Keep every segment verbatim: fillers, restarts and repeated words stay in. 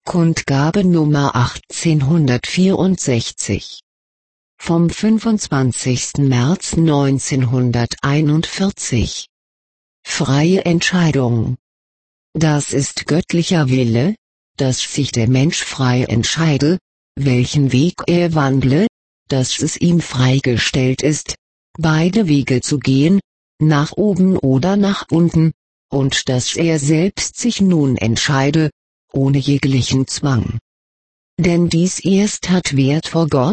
Kundgabe Nummer achtzehnhundertvierundsechzig. Vom fünfundzwanzigsten März neunzehnhunderteinundvierzig. Freie Entscheidung. Das ist göttlicher Wille, dass sich der Mensch frei entscheide, welchen Weg er wandle, dass es ihm freigestellt ist, beide Wege zu gehen, nach oben oder nach unten, und dass er selbst sich nun entscheide, ohne jeglichen Zwang. Denn dies erst hat Wert vor Gott,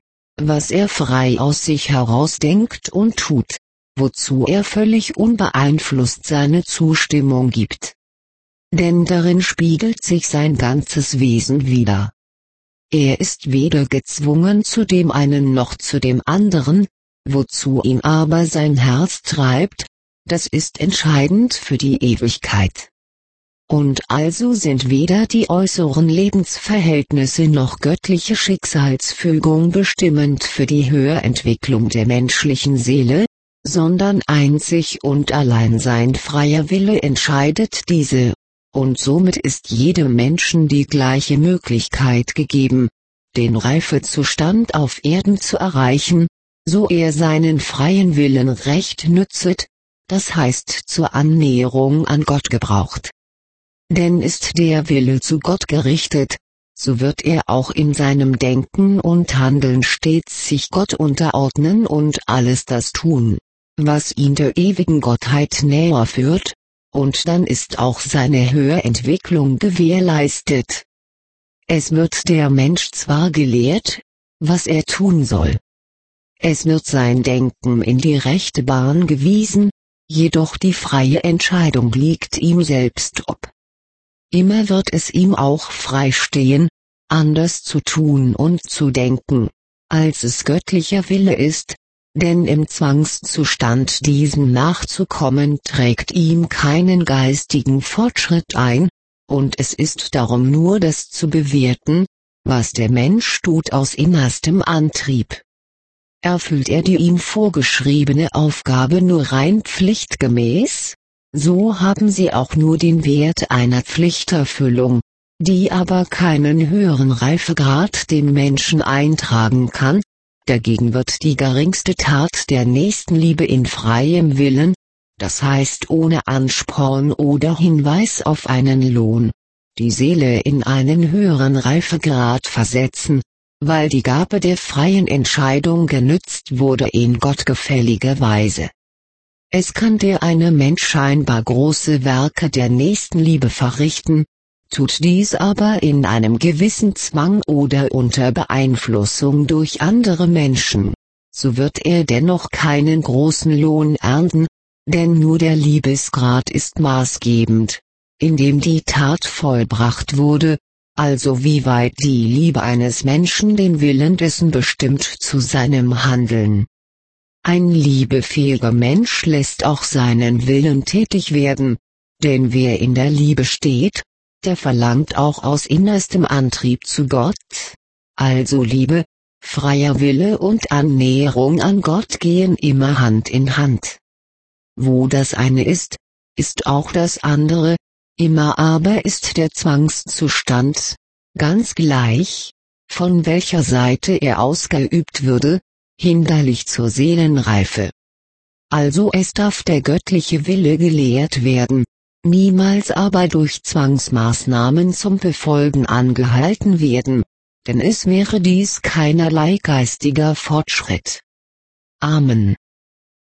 was er frei aus sich heraus denkt und tut, wozu er völlig unbeeinflusst seine Zustimmung gibt. Denn darin spiegelt sich sein ganzes Wesen wider. Er ist weder gezwungen zu dem einen noch zu dem anderen, wozu ihn aber sein Herz treibt, das ist entscheidend für die Ewigkeit. Und also sind weder die äußeren Lebensverhältnisse noch göttliche Schicksalsfügung bestimmend für die Höherentwicklung der menschlichen Seele, sondern einzig und allein sein freier Wille entscheidet diese, und somit ist jedem Menschen die gleiche Möglichkeit gegeben, den Reifezustand auf Erden zu erreichen, so er seinen freien Willen recht nützet, das heißt zur Annäherung an Gott gebraucht. Denn ist der Wille zu Gott gerichtet, so wird er auch in seinem Denken und Handeln stets sich Gott unterordnen und alles das tun, was ihn der ewigen Gottheit näher führt, und dann ist auch seine Höherentwicklung gewährleistet. Es wird der Mensch zwar gelehrt, was er tun soll. Es wird sein Denken in die rechte Bahn gewiesen, jedoch die freie Entscheidung liegt ihm selbst ob. Immer wird es ihm auch freistehen, anders zu tun und zu denken, als es göttlicher Wille ist, denn im Zwangszustand diesem nachzukommen trägt ihm keinen geistigen Fortschritt ein, und es ist darum nur das zu bewerten, was der Mensch tut aus innerstem Antrieb. Erfüllt er die ihm vorgeschriebene Aufgabe nur rein pflichtgemäß, so haben sie auch nur den Wert einer Pflichterfüllung, die aber keinen höheren Reifegrad dem Menschen eintragen kann. Dagegen wird die geringste Tat der Nächstenliebe in freiem Willen, das heißt ohne Ansporn oder Hinweis auf einen Lohn, die Seele in einen höheren Reifegrad versetzen, weil die Gabe der freien Entscheidung genützt wurde in gottgefälliger Weise. Es kann der eine Mensch scheinbar große Werke der Nächstenliebe verrichten, tut dies aber in einem gewissen Zwang oder unter Beeinflussung durch andere Menschen, so wird er dennoch keinen großen Lohn ernten, denn nur der Liebesgrad ist maßgebend, in dem die Tat vollbracht wurde, also wie weit die Liebe eines Menschen den Willen dessen bestimmt zu seinem Handeln. Ein liebefähiger Mensch lässt auch seinen Willen tätig werden, denn wer in der Liebe steht, der verlangt auch aus innerstem Antrieb zu Gott, also Liebe, freier Wille und Annäherung an Gott gehen immer Hand in Hand. Wo das eine ist, ist auch das andere, immer aber ist der Zwangszustand, ganz gleich, von welcher Seite er ausgeübt würde, hinderlich zur Seelenreife. Also es darf der göttliche Wille gelehrt werden, niemals aber durch Zwangsmaßnahmen zum Befolgen angehalten werden, denn es wäre dies keinerlei geistiger Fortschritt. Amen.